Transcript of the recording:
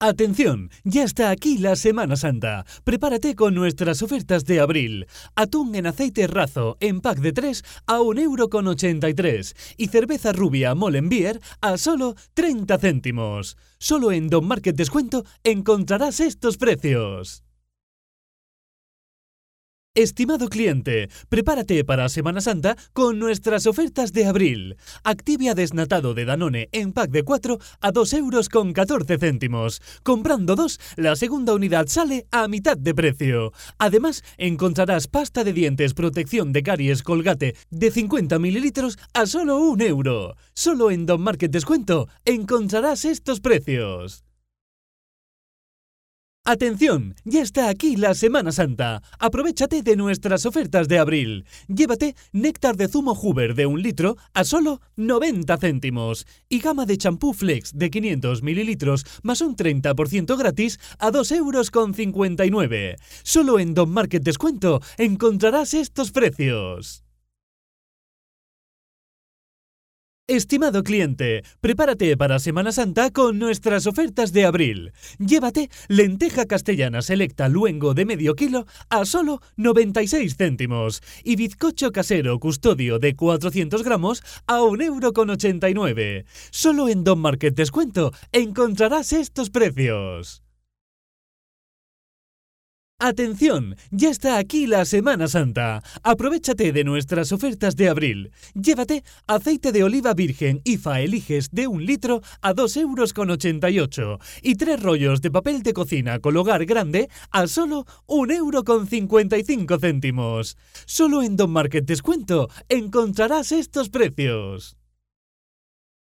Atención, ya está aquí la Semana Santa. Prepárate con nuestras ofertas de abril. Atún en aceite razo en pack de 3 a 1,83 € y cerveza rubia Molenbeer a solo 30 céntimos. Solo en Don Market Descuento encontrarás estos precios. Estimado cliente, prepárate para Semana Santa con nuestras ofertas de abril. Activia desnatado de Danone en pack de 4 a 2,14 €. Comprando 2, la segunda unidad sale a mitad de precio. Además, encontrarás pasta de dientes protección de caries Colgate de 50 mililitros a solo 1 €. Solo en Don Market Descuento encontrarás estos precios. ¡Atención! Ya está aquí la Semana Santa. Aprovéchate de nuestras ofertas de abril. Llévate néctar de zumo Hoover de 1 litro a solo 90 céntimos y gama de champú Flex de 500 mililitros más un 30% gratis a 2,59 €. Solo en Don Market Descuento encontrarás estos precios. Estimado cliente, prepárate para Semana Santa con nuestras ofertas de abril. Llévate lenteja castellana selecta luengo de medio kilo a solo 96 céntimos y bizcocho casero custodio de 400 gramos a 1,89 €. Solo en Don Market Descuento encontrarás estos precios. ¡Atención! Ya está aquí la Semana Santa. Aprovéchate de nuestras ofertas de abril. Llévate aceite de oliva virgen IFA Eliges de 1 litro a 2,88 € y 3 rollos de papel de cocina Cologar grande a solo 1,55 €. Solo en Don Market Descuento encontrarás estos precios.